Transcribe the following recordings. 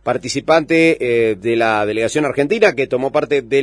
participante de la delegación argentina que tomó parte de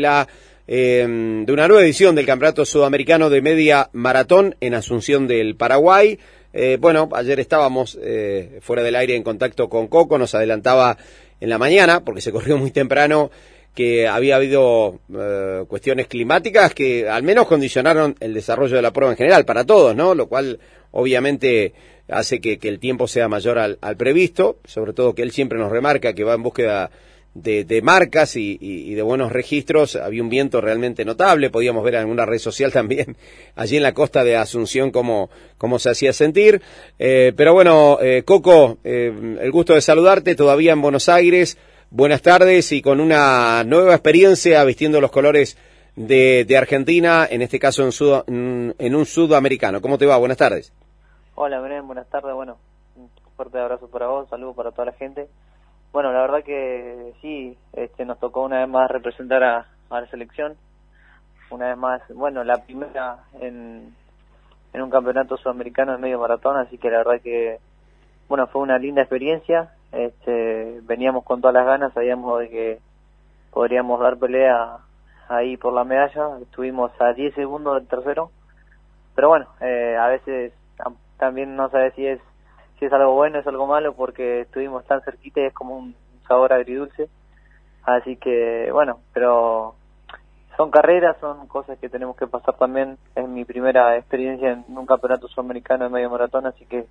de una nueva edición del Campeonato Sudamericano de Media Maratón en Asunción del Paraguay. Bueno, ayer estábamos fuera del aire en contacto con Coco, nos adelantaba en la mañana, porque se corrió muy temprano, que había habido cuestiones climáticas que al menos condicionaron el desarrollo de la prueba en general, para todos, ¿no? Lo cual obviamente hace que el tiempo sea mayor al previsto, sobre todo que él siempre nos remarca que va en búsqueda de marcas y de buenos registros. Había un viento realmente notable, podíamos ver en alguna red social también, allí en la costa de Asunción, cómo se hacía sentir. Pero bueno, Coco, el gusto de saludarte todavía en Buenos Aires. Buenas tardes y con una nueva experiencia vistiendo los colores de Argentina, en este caso en un sudamericano. ¿Cómo te va? Buenas tardes. Hola, Bren, buenas tardes. Bueno, un fuerte abrazo para vos, saludos para toda la gente. Bueno, la verdad que sí, nos tocó una vez más representar a la selección. Una vez más, bueno, la primera en un campeonato sudamericano de medio maratón, así que la verdad que, bueno, fue una linda experiencia. Veníamos con todas las ganas, sabíamos de que podríamos dar pelea ahí por la medalla. Estuvimos a 10 segundos del tercero, pero bueno, a veces también no sabes si es algo bueno, es algo malo, porque estuvimos tan cerquita y es como un sabor agridulce. Así que bueno, pero son carreras, son cosas que tenemos que pasar también. Es mi primera experiencia en un campeonato sudamericano de medio maratón, así que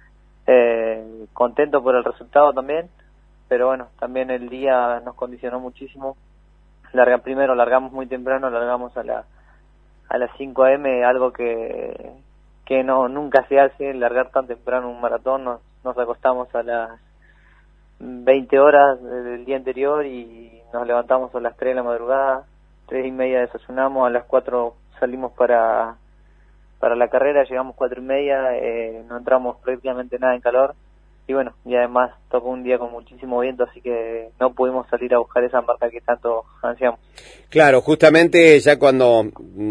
contento por el resultado también, pero bueno, también el día nos condicionó muchísimo. Primero largamos muy temprano, largamos a las 5 a.m., algo que nunca se hace, largar tan temprano un maratón. Nos acostamos a las 20 horas del día anterior y nos levantamos a las 3 de la madrugada, 3:30 desayunamos, a las 4 salimos para la carrera, llegamos 4:30, no entramos prácticamente nada en calor, y bueno, y además tocó un día con muchísimo viento, así que no pudimos salir a buscar esa marca que tanto ansiamos. Claro, justamente ya cuando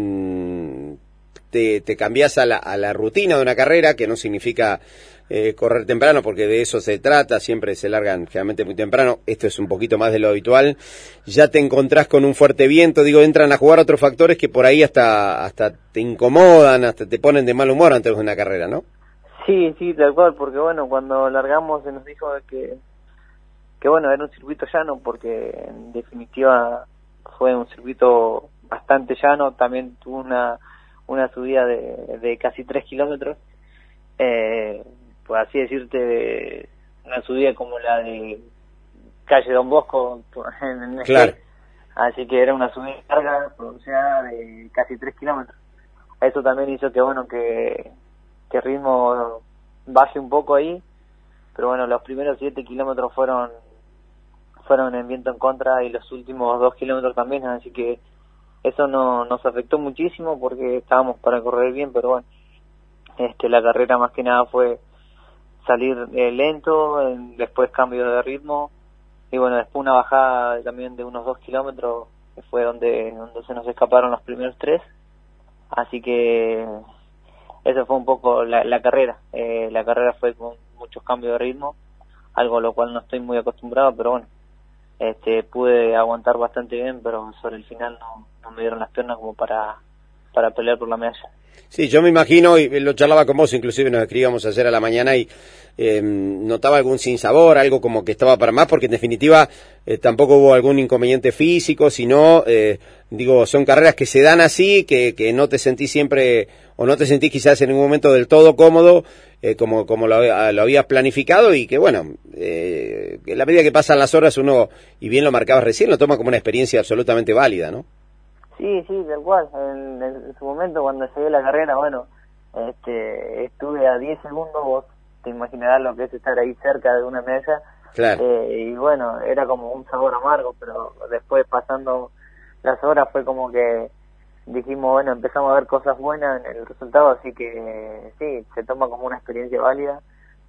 te cambiás a la rutina de una carrera, que no significa correr temprano, porque de eso se trata, siempre se largan generalmente muy temprano, esto es un poquito más de lo habitual, ya te encontrás con un fuerte viento, entran a jugar otros factores que por ahí hasta te incomodan, hasta te ponen de mal humor antes de una carrera, ¿no? Sí, tal cual, porque bueno, cuando largamos se nos dijo que bueno, era un circuito llano, porque en definitiva fue un circuito bastante llano, también tuvo una subida de casi 3 kilómetros, por así decirte, una subida como la de calle Don Bosco en Claro. Así que era una subida larga, pronunciada, de casi 3 kilómetros. Eso también hizo que bueno, que el ritmo baje un poco ahí, pero bueno, los primeros 7 kilómetros fueron en viento en contra, y los últimos 2 kilómetros también, así que eso nos afectó muchísimo porque estábamos para correr bien, pero bueno, la carrera más que nada fue salir lento, después cambio de ritmo, y bueno, después una bajada también de unos 2 kilómetros, que fue donde se nos escaparon los primeros 3, así que eso fue un poco la carrera. La carrera fue con muchos cambios de ritmo, algo a lo cual no estoy muy acostumbrado, pero bueno, pude aguantar bastante bien, pero sobre el final no me dieron las piernas como para pelear por la medalla. Sí, yo me imagino, y lo charlaba con vos, inclusive nos escribíamos ayer a la mañana y notaba algún sinsabor, algo como que estaba para más, porque en definitiva tampoco hubo algún inconveniente físico, sino, son carreras que se dan así, que no te sentís siempre, o no te sentís quizás en ningún momento del todo cómodo, como lo habías planificado, y que bueno, en la medida que pasan las horas uno, y bien lo marcabas recién, lo toma como una experiencia absolutamente válida, ¿no? Sí, tal cual. En su momento, cuando llegué a la carrera, bueno, estuve a 10 segundos, vos te imaginarás lo que es estar ahí cerca de una medalla. Claro. Y bueno, era como un sabor amargo, pero después, pasando las horas, fue como que dijimos, bueno, empezamos a ver cosas buenas en el resultado, así que sí, se toma como una experiencia válida.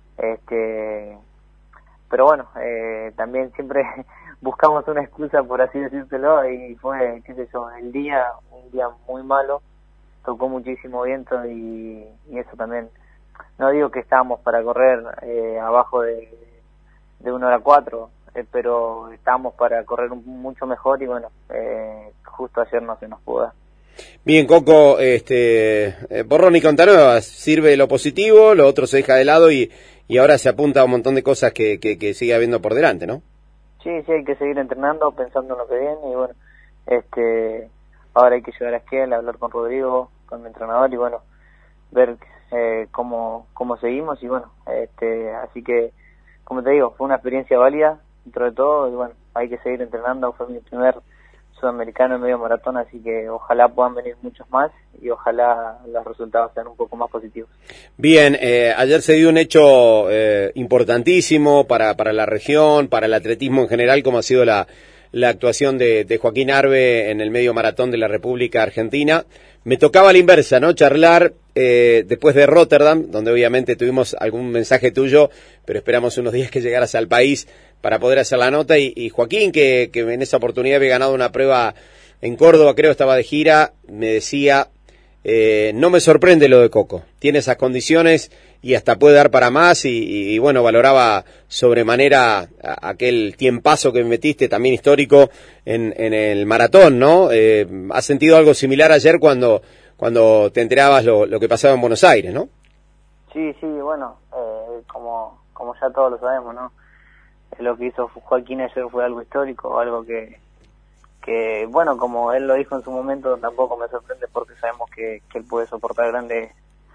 Pero bueno, también siempre buscamos una excusa, por así decírtelo, y fue, qué sé yo, un día muy malo, tocó muchísimo viento, y eso también, no digo que estábamos para correr abajo de 1 hora 4, pero estamos para correr mucho mejor y bueno, justo ayer no se nos pudo dar. Bien, Coco, borrón y cuenta nueva, sirve lo positivo, lo otro se deja de lado y ahora se apunta a un montón de cosas que sigue habiendo por delante, ¿no? Sí, hay que seguir entrenando, pensando en lo que viene y bueno, ahora hay que llegar a Esquel, hablar con Rodrigo, con mi entrenador y bueno, ver cómo seguimos y bueno, así que, como te digo, fue una experiencia válida dentro de todo y bueno, hay que seguir entrenando, fue mi primer sudamericano en medio maratón, así que ojalá puedan venir muchos más y ojalá los resultados sean un poco más positivos. Bien, ayer se dio un hecho importantísimo para la región, para el atletismo en general, como ha sido la actuación de Joaquín Arbe en el medio maratón de la República Argentina. Me tocaba a la inversa, ¿no? Charlar después de Rotterdam, donde obviamente tuvimos algún mensaje tuyo, pero esperamos unos días que llegaras al país para poder hacer la nota. Y Joaquín, que en esa oportunidad había ganado una prueba en Córdoba, creo estaba de gira, me decía, no me sorprende lo de Coco, tiene esas condiciones y hasta puede dar para más y bueno, valoraba sobremanera aquel tiempazo que me metiste, también histórico, en el maratón, ¿no? ¿Has sentido algo similar ayer cuando te enterabas lo que pasaba en Buenos Aires, no? Sí, bueno, como ya todos lo sabemos, ¿no? Lo que hizo Joaquín ayer fue algo histórico, algo que bueno, como él lo dijo en su momento, tampoco me sorprende porque sabemos que él puede soportar grandes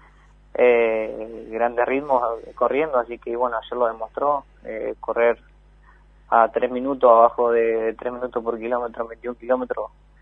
ritmos corriendo, así que bueno, ayer lo demostró, correr a 3 minutos, abajo de 3 minutos por kilómetro, 21 kilómetros,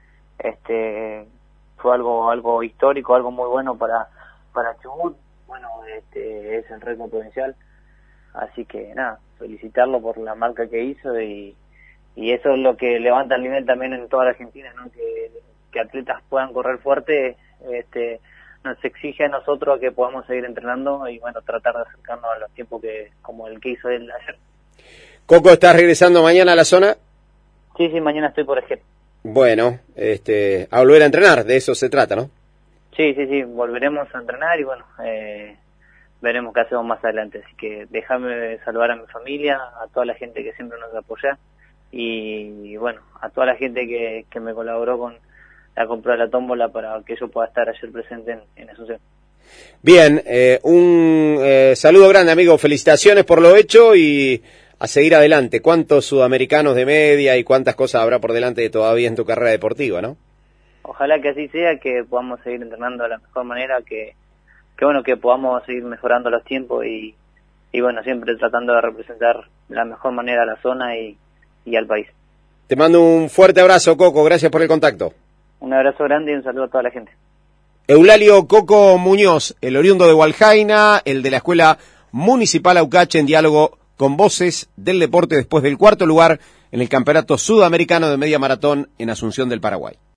fue algo histórico, algo muy bueno para Chubut, bueno, es el récord provincial, así que nada, felicitarlo por la marca que hizo y eso es lo que levanta el nivel también en toda la Argentina, ¿no? Que atletas puedan correr fuerte, nos exige a nosotros que podamos seguir entrenando y bueno, tratar de acercarnos a los tiempos como el que hizo él ayer. Coco, ¿estás regresando mañana a la zona? Sí, mañana estoy por Esquel. Bueno, a volver a entrenar, de eso se trata, ¿no? Sí, volveremos a entrenar y bueno, veremos qué hacemos más adelante, así que déjame saludar a mi familia, a toda la gente que siempre nos apoya y bueno, a toda la gente que me colaboró con la compra de la tómbola para que yo pueda estar ayer presente en Asunción. Bien, un saludo grande, amigo, felicitaciones por lo hecho y a seguir adelante. ¿Cuántos sudamericanos de media y cuántas cosas habrá por delante todavía en tu carrera deportiva, no? Ojalá que así sea, que podamos seguir entrenando de la mejor manera, que bueno, que podamos seguir mejorando los tiempos y bueno, siempre tratando de representar de la mejor manera a la zona y al país. Te mando un fuerte abrazo, Coco, gracias por el contacto. Un abrazo grande y un saludo a toda la gente. Eulalio Coco Muñoz, el oriundo de Hualjaina, el de la Escuela Municipal Aucache, en diálogo con voces del deporte después del 4º lugar en el Campeonato Sudamericano de Media Maratón en Asunción del Paraguay.